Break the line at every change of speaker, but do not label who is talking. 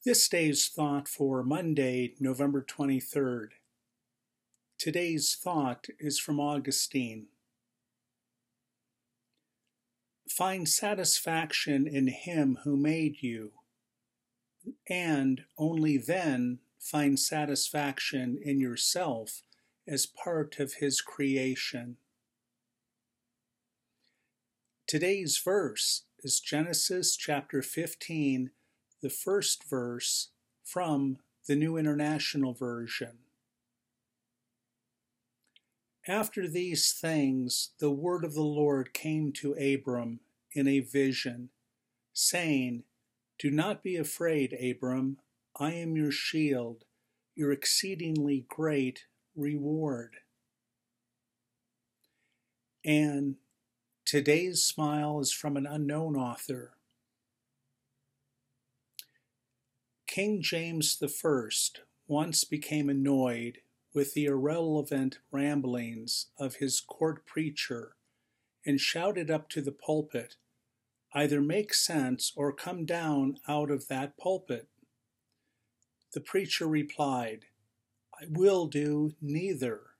This day's thought for Monday, November 23rd. Today's thought is from Augustine. Find satisfaction in Him who made you, and only then find satisfaction in yourself as part of His creation. Today's verse is Genesis chapter 15, the first verse from the New International Version. After these things, the word of the Lord came to Abram in a vision, saying, Do not be afraid, Abram. I am your shield, your exceedingly great reward. And today's smile is from an unknown author. King James I once became annoyed with the irrelevant ramblings of his court preacher and shouted up to the pulpit, Either make sense or come down out of that pulpit. The preacher replied, I will do neither.